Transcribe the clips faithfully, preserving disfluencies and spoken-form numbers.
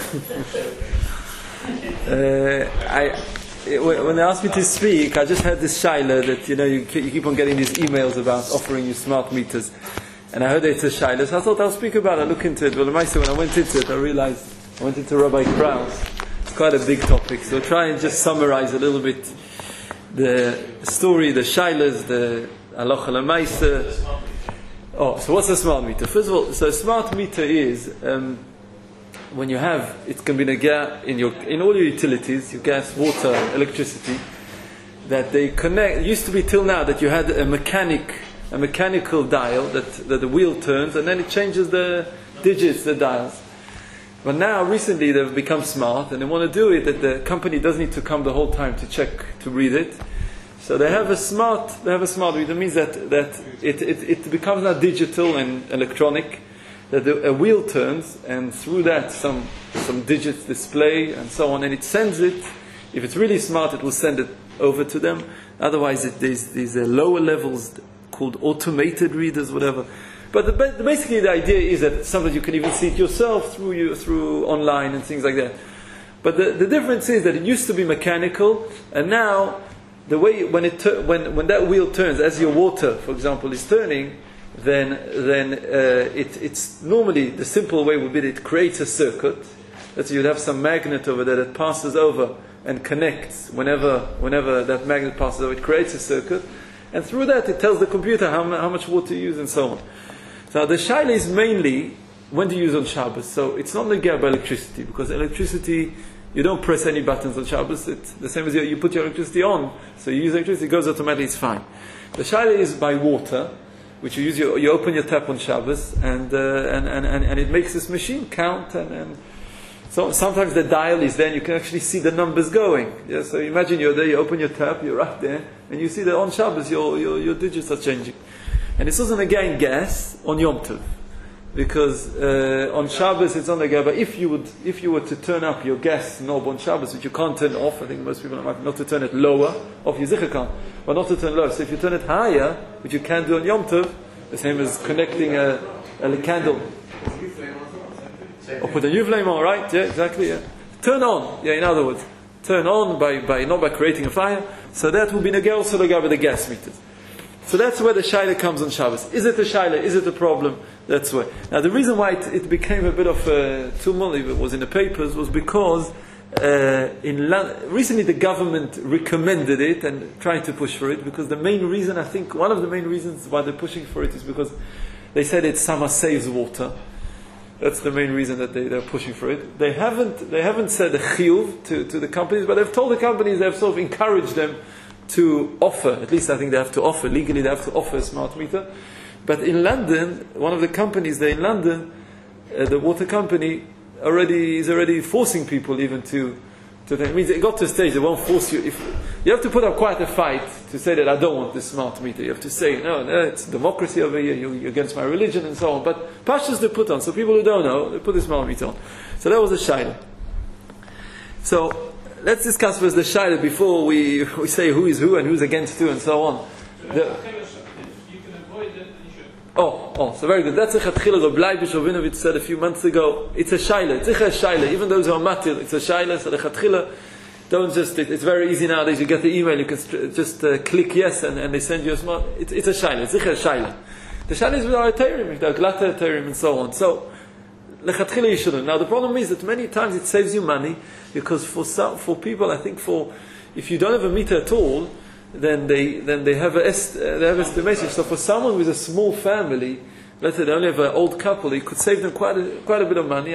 uh, I, when they asked me to speak, I just had this shaila that, you know, you, you keep on getting these emails about offering you smart meters. And I heard it's a shaila, so I thought I'll speak about it, I'll look into it. Well, when I went into it, I realized, I went into Rabbi Krauss. It's quite a big topic, so I'll try and just summarize a little bit the story, the shailas, the halacha l'maisa. Oh, so what's a smart meter? First of all, so a smart meter is um, when you have, it can be nega in your in all your utilities, your gas, water, electricity, that they connect. It used to be till now that you had a mechanic, a mechanical dial that that the wheel turns and then it changes the digits, the dials. But now, recently, they've become smart and they want to do it that the company doesn't need to come the whole time to check to read it. So they have a smart, they have a smart reader. It means that that it, it, it becomes now digital and electronic. That the, a wheel turns, and through that some some digits display and so on, and it sends it. If it's really smart, it will send it over to them. Otherwise, it, there's these uh, lower levels called automated readers, whatever. But the, the, basically, the idea is that sometimes you can even see it yourself through you through online and things like that. But the, the difference is that it used to be mechanical, and now the way when it tur- when when that wheel turns, as your water, for example, is turning, then then uh, it it's normally the simple way would be that it creates a circuit. That you'd have some magnet over there that passes over and connects whenever whenever that magnet passes over, it creates a circuit, and through that it tells the computer how how much water you use and so on. So the shaila is mainly when do you use on Shabbos. So it's not negea by electricity, because electricity, you don't press any buttons on Shabbos. It's the same as you, you put your electricity on, so you use electricity, it goes automatically, it's fine. The shaila is by water, which you use. Your, you open your tap on Shabbos, and, uh, and, and, and and it makes this machine count. And, and so sometimes the dial is there, and you can actually see the numbers going. Yeah, so imagine you're there, you open your tap, you're right there, and you see that on Shabbos your your, your digits are changing. And it's also again gas on Yom Tov, because uh, on Shabbos it's on the gas. But if you would, if you were to turn up your gas knob on Shabbos, which you can't turn off, I think most people might not to turn it lower, off your zichar can, but not to turn lower. So if you turn it higher, which you can do on Yom Tov, the same as connecting a, a candle. Or put a new flame on, right? Yeah, exactly. Yeah. Turn on. Yeah, in other words, turn on by by not by creating a fire. So that will be negea also negea with the gas meters. So that's where the shaila comes on Shabbos. Is it a shaila? Is it a problem? That's why. Now the reason why it, it became a bit of a tumult, if it was in the papers, was because uh, in London, recently the government recommended it and tried to push for it, because the main reason, I think, one of the main reasons why they're pushing for it is because they said it somehow saves water. That's the main reason that they, they're pushing for it. They haven't they haven't said a chiyuv to, to the companies, but they've told the companies, they've sort of encouraged them to offer, at least I think they have to offer, legally they have to offer a smart meter. But in London, one of the companies there in London, uh, the water company, already is already forcing people even to, to think. It means it got to a stage they won't force you. If you have to put up quite a fight to say that I don't want this smart meter. You have to say, no, no, it's democracy over here, you're, you're against my religion and so on. But pashas they put on, so people who don't know, they put this smart meter on. So that was the shaila. So let's discuss first the shaila before we, we say who is who and who's against who and so on. The, oh, oh, so very good. That's a chatchila. Rabbi Leibish Rabinovich said a few months ago. It's a shaila. It's a shaila. Even those who are matir, it's a shaila. So the chatchila, don't just. It, it's very easy nowadays. You get the email. You can st- just uh, click yes, and, and they send you a smart. It, it's a shaila. It's a shaila. The shaila is with our terim, the glata terim, and so on. So lechatchila you shouldn't. Now the problem is that many times it saves you money, because for some, for people, I think for if you don't have a meter at all, then they then they have a est, uh, they have estimation. So for someone with a small family, let's say they only have an old couple, it could save them quite a, quite a bit of money.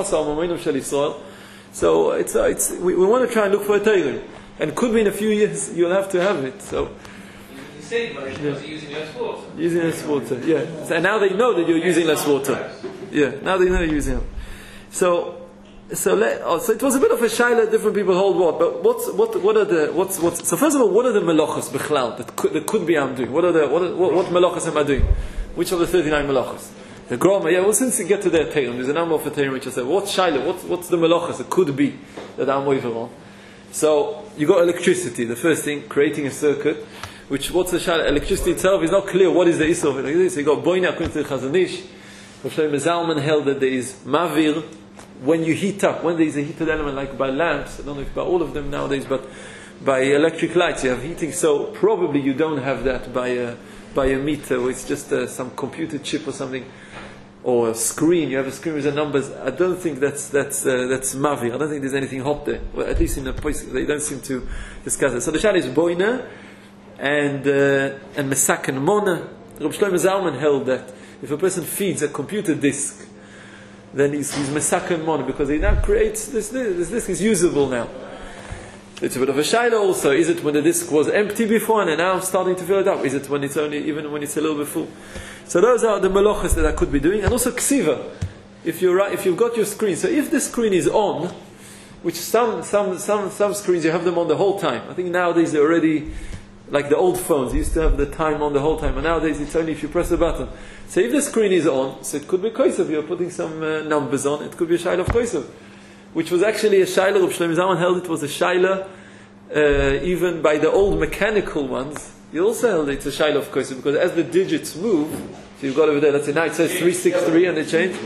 So it's uh, it's we, we want to try and look for a tailor, and could be in a few years you'll have to have it. So you save money because you're using less water. Using less water, yeah. So, and now they know that you're using less water. Yeah, now they know you're using it. So. So, let, oh, so it was a bit of a shaila. Different people hold what, but what's what? What are the what's what's? So first of all, what are the melachos bichlal that could, that could be I'm doing? What are the what are, what, what melachos am I doing? Which of the thirty-nine melachos? The groma. Yeah. Well, since you get to their terim, there's a number of terim which I said. What's shaila? What's what's the melachos? It could be that I'm over on. So you got electricity. The first thing, creating a circuit. Which what's the shaila? Electricity itself is not clear. What is the issue of it? So you got boina according to the Chazon Ish. Rosh Zalman held that there is mavir. when you heat up, when there is a heated element, like by lamps, I don't know if by all of them nowadays, but by electric lights you have heating, so probably you don't have that by a, by a meter, it's just uh, some computer chip or something, or a screen, you have a screen with the numbers. I don't think that's that's uh, that's mavi. I don't think there's anything hot there. Well, at least in the place, they don't seem to discuss it. So the shal is boina and uh, and mesak and mona. Reb Shlomo Zalman held that if a person feeds a computer disk, then he's, he's mesak and mona, because he now creates this, this this disk is usable now. It's a bit of a shaila also. Is it when the disk was empty before and now starting to fill it up? Is it when it's only, even when it's a little bit full? So those are the malachas that I could be doing. And also ksiva. If you're right, if you've got your screen. So if the screen is on, which some, some, some, some screens you have them on the whole time. I think nowadays they're already, like the old phones, you used to have the time on the whole time. And nowadays it's only if you press a button. So if the screen is on, so it could be kosev. You're putting some uh, numbers on. It could be a shaila of kosev. Which was actually a shaila. Reb Shlomo Zalman held it was a shaila, uh, even by the old mechanical ones. He also held it's a shaila of kosev, because as the digits move, so you've got over there, let's say now it says three sixty-three and they change.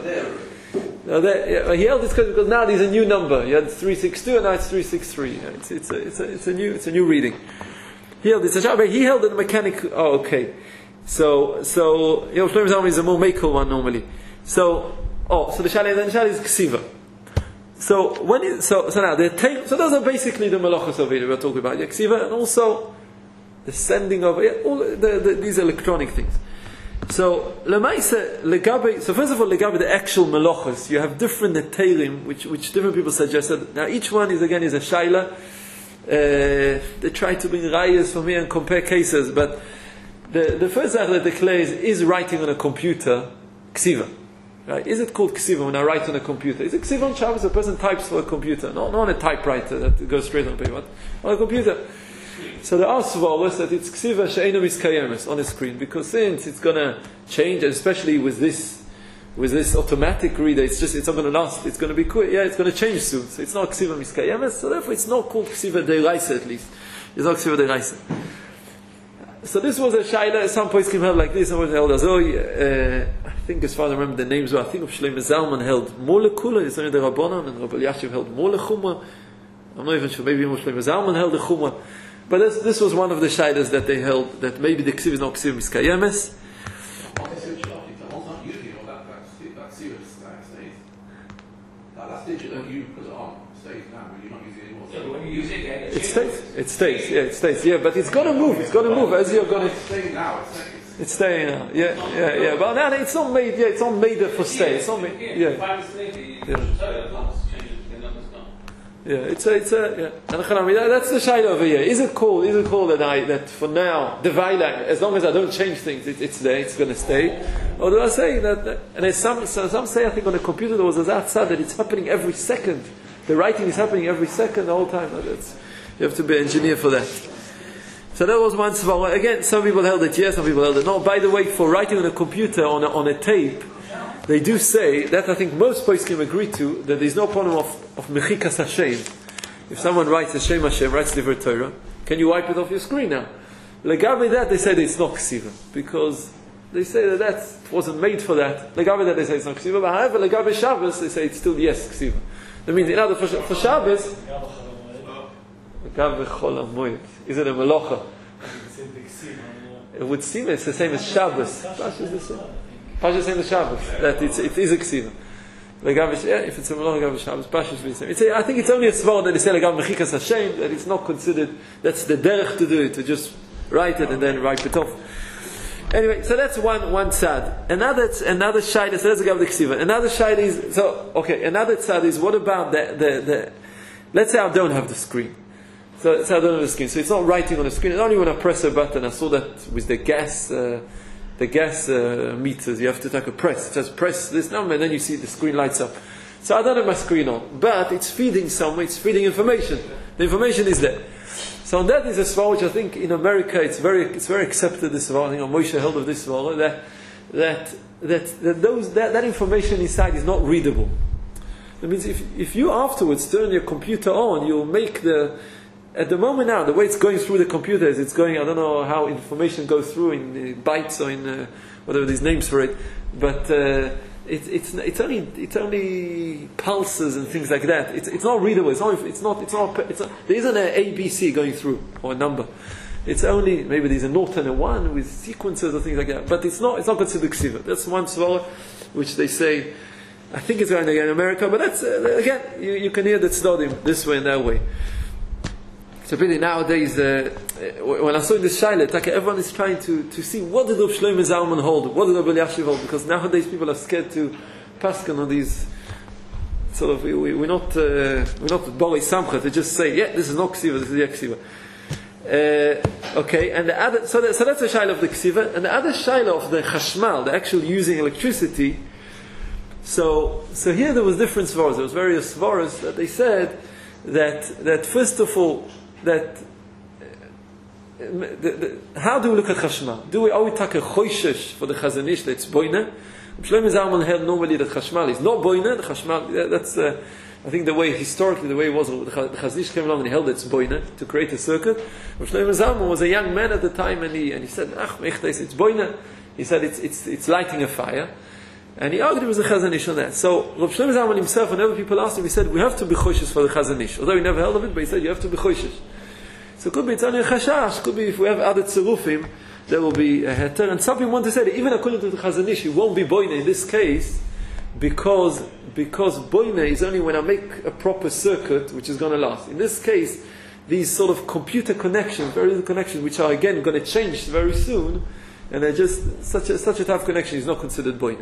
Now there, yeah, he held it because now there's a new number. You had three sixty-two and now it's three sixty-three. It's, it's, a, it's, a, it's, a new, it's a new reading. He held it's a shaila, but he held it mechanical. Oh, okay. So, so, you know, Shlomo Zalman is a more makel one normally. So, oh, so the shaila, then the shaila is ksiva. So when it, so so now the tape, so those are basically the malachas of it we're talking about, yaksiva, and also the sending of yeah, all the, the, these electronic things. So lemaisa legabe. So first of all, legabe the actual malachas, you have different neteirim which which different people suggested. Now each one is again is a shaila. Uh, they try to bring rayas for me and compare cases, but the the first thing that declares is writing on a computer ksiva. Right? Is it called ksiva when I write on a computer? Is it ksiva on Shabbos? A person types for a computer, not, not on a typewriter that goes straight on paper, but on a computer. So there are svaros that it's ksiva she'eino miskayemes on a screen, because since it's going to change, especially with this with this automatic reader, it's just it's not going to last. It's going to be quick. Yeah, it's going to change soon. So it's not ksiva miskayemes. So therefore, it's not called ksiva deiraisa at least. It's not ksiva deiraisa. So this was a shaila. Some points came held like this. Some points held as oh. Uh, I think as far as I remember the names were, I think of Shlomo Zalman held Molekula, it's only the Rabbanon, and Rabbi Yashiv held Molechuma. I'm not even sure, maybe Shlomo Zalman held the Chuma. But this, this was one of the shaidas that they held, that maybe the ksiv is not ksiv miskayemes. It stays, it stays, yeah, it stays, yeah, but it's gonna move, it's gonna move as you're gonna. It's staying now, yeah, yeah, yeah. But now it's not made, yeah, it's not made for stay. It's not made, yeah. Yeah, it's a, it's a, yeah. That's the shayla over here. Is it called, is it called that I, that for now, the Vaila, as long as I don't change things, it, it's there, it's going to stay? Or do I say that, that and there's some, some say, I think on a computer there was a zatzah that it's happening every second. The writing is happening every second the whole time. That's, you have to be an engineer for that. So that was one svara. Again, some people held it yes, some people held it no. By the way, for writing on a computer, on a, on a tape, they do say, that I think most poskim agree to, that there's no problem of, of mechikas Hashem. If someone writes Hashem Hashem, writes Divrei Torah, can you wipe it off your screen now? Legabe that, they say that it's not ksiva, because they say that that wasn't made for that. Legabe that, they say it's not ksiva, but however, legabe Shabbos, they say it's still yes ksiva. That means, in other for, for Shabbos, is it a melacha? It would seem it's the same as Shabbos. Pash is the same. Pash is the same as Shabbos. That it's, it is a ksiva. Yeah, if it's a melacha Gav Shabbos, Pash is the same. It's a, I think it's only a svar that they say Gav Mechikas Hashem, that it's not considered, that's the derech to do it, to just write it and then wipe it off. Anyway, so that's one one tzad. Another another shayla. So let's go with the ksiva. Another shayla is so okay. Another tzad is what about the the the. Let's say I don't have the screen. So, so I don't have the screen. So it's not writing on the screen. It's only when I press a button. I saw that with the gas uh, the gas uh, meters. You have to take a press. Just press this number, and then you see the screen lights up. So I don't have my screen on, but it's feeding somewhere. It's feeding information. The information is there. So that is a svar which I think in America it's very it's very accepted. This svar, I think Moshe held of this svar that that that that those that, that information inside is not readable. That means if if you afterwards turn your computer on, you'll make the at the moment now the way it's going through the computer is it's going. I don't know how information goes through in uh, bytes or in uh, whatever these names for it, but uh, it's it's it's only it's only pulses and things like that. It's it's not readable. It's not it's not it's not, it's not there isn't an A B C going through or a number. It's only maybe there's a note and a one with sequences or things like that. But it's not it's not considered ksiva. That's one svara which they say. I think it's going to in America, but that's uh, again you, you can hear the tzdodim this way and that way. So really nowadays, uh, when I saw in this shaila, like everyone is trying to, to see what did Rav Shlomo Zalman hold, what did Rav Elyashiv hold, because nowadays people are scared to paskin on these sort of we, we, we're not uh, we're not borei samcha to just say yeah this is not ksiva, this is the ksiva. Uh, okay, and the other so, that, so that's the shaila of the ksiva, and the other shaila of the chashmal, the actual using electricity. So so here there was different svaras. There was various svaras that they said that that first of all. That uh, the, the, how do we look at chashmal? Do we always take a choishesh for the Chazon Ish that's boina? Shlomo Zalman held normally that chashmal is not boina. The chashmal that's uh, I think the way historically the way it was. The Chazon Ish came along and he held it's boina to create a circuit. Shlomo Zalman was a young man at the time and he and he said, "Ach, mechtes, it's boina." He said it's it's it's lighting a fire. And he argued it was a Chazon Ish on that. So Rav Shlomo Zalman himself, whenever people asked him, he said, we have to be choishes for the Chazon Ish. Although he never held of it, but he said, you have to be choishes. So it could be it's only a chashash, could be if we have other tzerufim, there will be a heter. And some people want to say that even according to the Chazon Ish, it won't be boina in this case, because, because boina is only when I make a proper circuit, which is going to last. In this case, these sort of computer connections, very little connections, which are again going to change very soon, and they're just, such a, such a tough connection is not considered boina.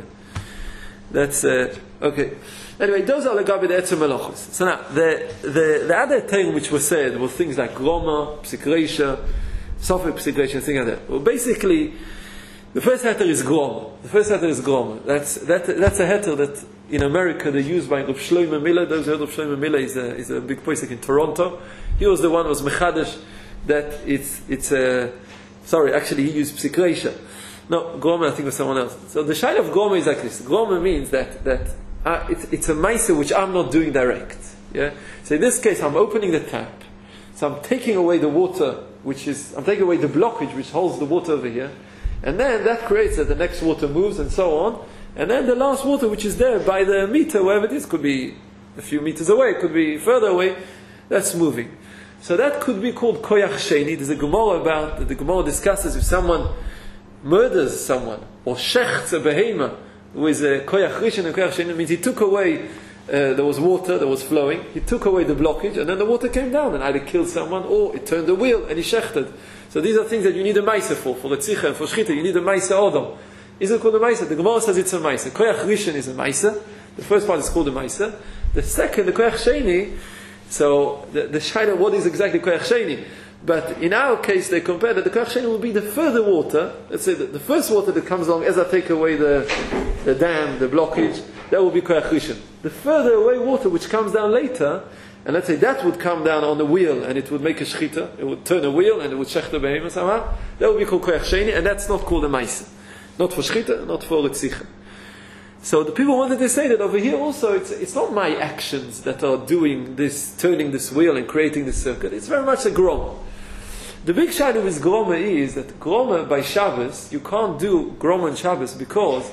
That's uh, okay. Anyway, those are the gabi the etzem melachos. So now the the the other thing which was said were things like groma, psikreisha, sofer psikreisha, things like that. Well, basically, the first heter is groma. The first heter is groma. That's that that's a heter that in America they use by Rav Shlomo Miller. Those who heard of Shlomo Miller is a is a big posek in Toronto. He was the one who was mechadish that it's it's a sorry actually he used psikreisha. No, Groma I think was someone else. So the shaila of Groma is like this. Groma means that that uh, it's, it's a ma'aser which I'm not doing direct. Yeah. So in this case, I'm opening the tap. So I'm taking away the water, which is I'm taking away the blockage which holds the water over here, and then that creates that the next water moves and so on, and then the last water which is there by the meter, wherever it is, could be a few meters away, could be further away, that's moving. So that could be called koyach sheni. There's a Gemara about that the Gemara discusses if someone murders someone or shechts a behema with a koyach rishon and koyach sheni, means he took away uh, there was water that was flowing, he took away the blockage and then the water came down and either killed someone or it turned the wheel and he shechted. So these are things that you need a ma'aser for, for the tzicha and for shchita you need a ma'aser odom. Is it called a ma'aser? The Gemara says it's a ma'aser. Koyach rishon is a ma'aser. The first part is called a ma'aser. The second, the koyach sheni, so the, the shaila, what is exactly koyach sheni? But in our case, they compare that the koyach sheni will be the further water. Let's say that the first water that comes along as I take away the, the dam, the blockage, that will be koyach rishon. The further away water which comes down later, and let's say that would come down on the wheel and it would make a shchita, it would turn a wheel and it would shech the behemoth somehow, that would be called koyach sheni, and that's not called a ma'aser. Not for shchita, not for ritzicha. So the people wanted to say that over here also it's it's not my actions that are doing this, turning this wheel and creating this circuit. It's very much a groma. The big shadow with groma is that groma by Shabbos, you can't do groma on Shabbos because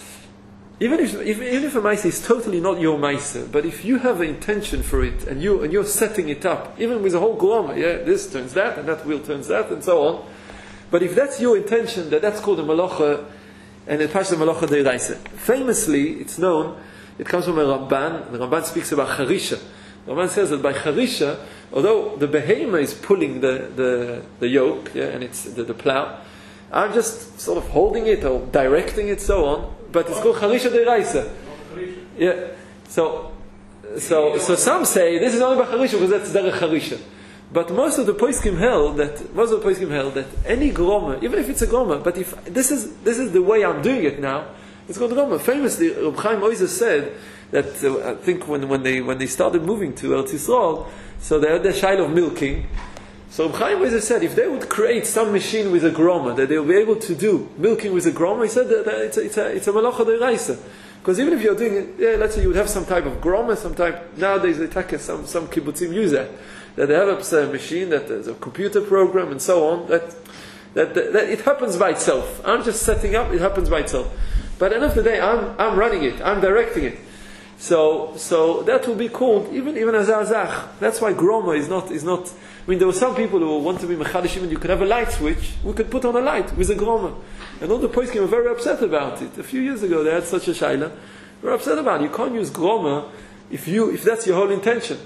even if, if even if a ma'aser is totally not your ma'aser, but if you have an intention for it and you and you're setting it up, even with a whole groma, yeah, this turns that and that wheel turns that and so on. But if that's your intention, that that's called a malacha. And it passes the malacha deiraisa. Famously, it's known, it comes from a Ramban. The Ramban speaks about charisha. The Ramban says that by charisha, although the behema is pulling the, the, the yoke, yeah, and it's the, the plow, I'm just sort of holding it or directing it, so on. But it's called charisha deiraisa. Yeah. So, so, so some say this is only by charisha because that's derech charisha. But most of the poskim held that most of the poskim held that any groma, even if it's a groma, but if this is this is the way I'm doing it now, it's called groma. Famously, Reb Chaim Oizer said that uh, I think when, when they when they started moving to Eretz Yisrael, so they had the shaila of milking. So Reb Chaim Oizer said if they would create some machine with a groma that they'll be able to do milking with a groma, he said that, that it's a it's a it's a malacha deiraisa. Because even if you're doing it, yeah, let's say you would have some type of groma, some type nowadays they take some some kibbutzim use that. That they have a machine, that there's a computer program and so on, that, that, that, that it happens by itself. I'm just setting up, it happens by itself. But at the end of the day, I'm, I'm running it, I'm directing it. So, so that will be called, even, even as Azach. That's why Groma is not, is not, I mean, there were some people who want to be Mechadishim and you could have a light switch, we could put on a light with a Groma. And all the poskim were very upset about it. A few years ago they had such a shaila. They were upset about it. You can't use Groma if you, if that's your whole intention.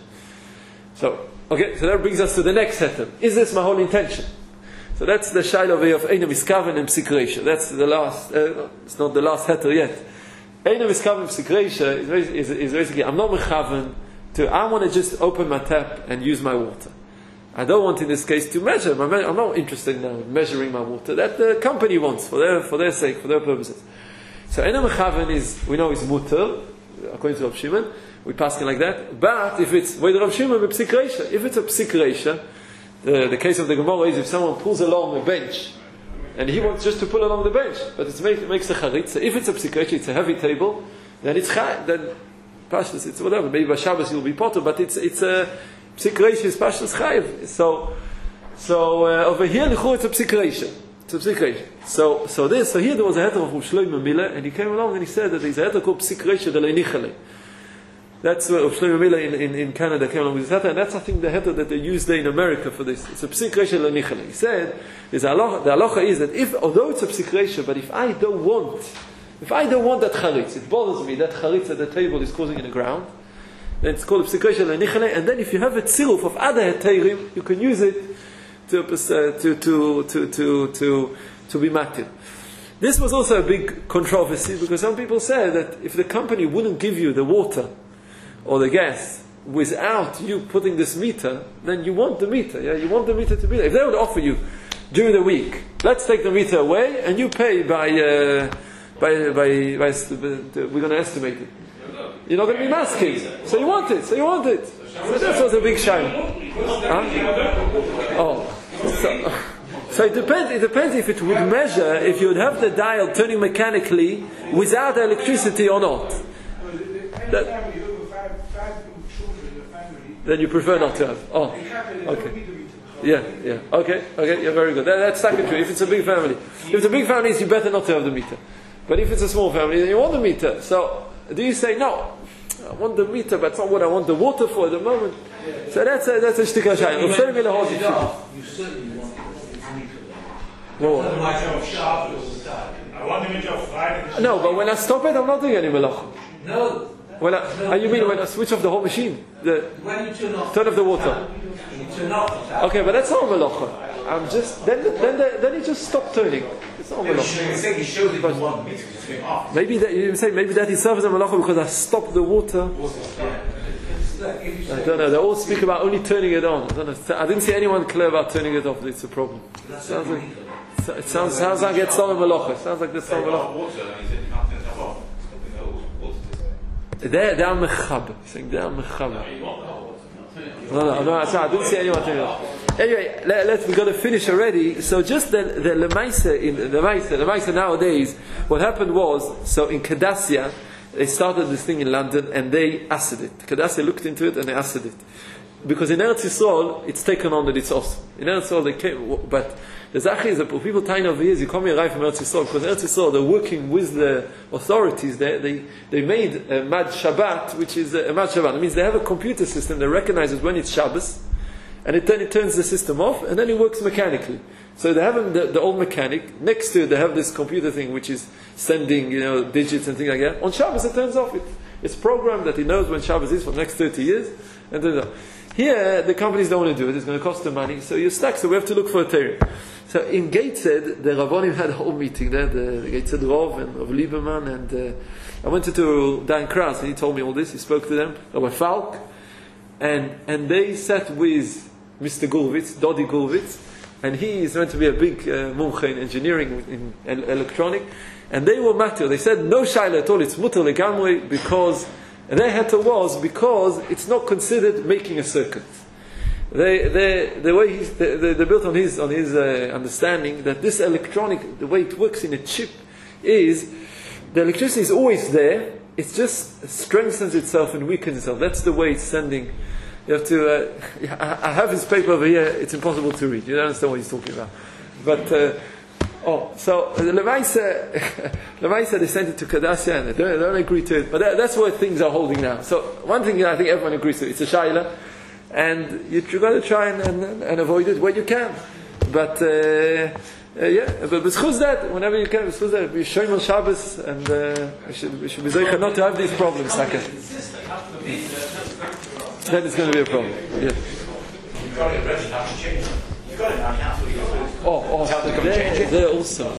So, okay, so that brings us to the next heter. Is this my whole intention? So that's the shaila way of Eina Miskaven and Psik Reisha. That's the last, uh, it's not the last heter yet. Eina Miskaven and Psik Reisha is, is, is basically, I'm not mechaven to, I want to just open my tap and use my water. I don't want in this case to measure. I'm not interested now in measuring my water. That the company wants for their for their sake, for their purposes. So Eina Mechaven is, we know, is mutter, according to Rav Shimon. We pass it like that. But if it's with Rav Shimon, Psik Reisha, if it's a Psik Reisha, the, the case of the Gemara is if someone pulls along a bench and he wants just to pull along the bench, but it's make, it makes a charit. So if it's a Psik Reisha, it's a heavy table, then it's chai, then pashtus, it's whatever. Maybe by Shabbos you'll be potter, but it's it's a Psik Reisha is pashtus chayiv. So so uh, over here l'chur it's a Psik Reisha. It's a Psik Reisha. So so this so here there was a heter of Shlomo Miller, and he came along and he said that there's a heter called Psik Reisha Delei. That's where Shlomo Miller in, in, in Canada came along with this heter, and that's I think the heter that they used there in America for this. It's a Psik Reisha Delei. He said there's a halacha, the halacha is that if although it's a Psik Reisha, but if I don't want if I don't want that charitz, it bothers me that charitz at the table is causing in the ground, then it's called Psik Reisha Delei. And then if you have a tziruf of other heterim, you can use it to uh, to to to to to to be matir. This was also a big controversy because some people said that if the company wouldn't give you the water or the gas without you putting this meter, then you want the meter. Yeah, you want the meter to be there. If they would offer you during the week, let's take the meter away and you pay by uh, by, by by we're going to estimate it. You're not going to be masking, so you want it. So you want it. So that was a big shame. Huh? Oh. So, so it depends. It depends if it would measure if you would have the dial turning mechanically without electricity or not. That, then you prefer not to have. Oh, okay. Yeah, yeah. Okay, okay. Yeah, very good. That, that's secondary. If it's a big family, if it's a big family, you better not to have the meter. But if it's a small family, then you want the meter. So do you say no? I want the meter, but it's not what I want the water for at the moment. So that's a that's a shtika shayim. You certainly want the meter. I want the meter of Friday. No, but when I stop it, I'm not doing any melach. No. When I, no, uh, you mean no. when I switch off the whole machine? The When you turn off turn off the water. You turn off the tap. Okay, but that's not melacha. I'm just then then the, then it just stopped turning. It's not melacha. He showed that you want the meter to turn off. Maybe that you say maybe that he serves a melacha because I stopped the water. I don't know. They all speak about only turning it on. I don't know. I didn't see anyone clear about turning it off. It's a problem. It sounds like it sounds sounds like it's not melacha. It sounds like it's not melacha. They're they're mechab. Saying they're mechab. No, no, no. I didn't see anyone turning it off. Anyway, let, let's we're going to finish already. So just the the lemaisa in the lemaisa the lemaisa nowadays. What happened was so in Kedassia. They started this thing in London and they acid it. Kedassia looked into it and they acid it. Because in Eretz Yisrael, it's taken on that it's awesome. In Eretz Yisrael, they came, but the Zachri is that people tying over years, you come here right from Eretz Yisrael, because Eretz Yisrael, they're working with the authorities. They they, they made a Mad Shabbat, which is a, a Mad Shabbat. It means they have a computer system that recognizes when it's Shabbos, and it then it turns the system off, and then it works mechanically. So they have the, the old mechanic. Next to it, they have this computer thing which is sending, you know, digits and things like that. On Shabbos, it turns off. It, it's programmed that he knows when Shabbos is for the next thirty years. And turns off. Here, the companies don't want to do it. It's going to cost them money. So you're stuck. So we have to look for a Torah. So in Gateshead, the Rabbonim had a whole meeting there. The, the Gateshead Rav and Rav Lieberman. And uh, I went to, to Dan Kras and he told me all this. He spoke to them. Rabbi Falk. And, and they sat with Mister Gurvitz, Dodi Gurvitz. And he is meant to be a big uh, mumche in engineering, in, in electronic. And they were matter. They said, no shaila at all, it's mutter legamri, because, and their heter was, because it's not considered making a circuit. They, they, the way he's, they, they, they built on his, on his uh, understanding that this electronic, the way it works in a chip, is, the electricity is always there, it just strengthens itself and weakens itself. That's the way it's sending. You have to. Uh, I have his paper over here. It's impossible to read. You don't understand what he's talking about. But uh, Oh, so the Lemaisa, Lemaisa, they sent it to Kadasha and they don't, they don't agree to it. But that, that's where things are holding now. So one thing I think everyone agrees to, it's a Shaila, and you, you got to try and, and, and avoid it where you can. But uh, uh, yeah, but b'schus that, whenever you can, b'schus that, be shoym al Shabbos, and uh, we should we should be zeicha not to have these problems. Saka. Then it's going to be a problem. Yeah. You've got it ready now to change. You've got it now, you can't. Oh, oh, they're, they're also.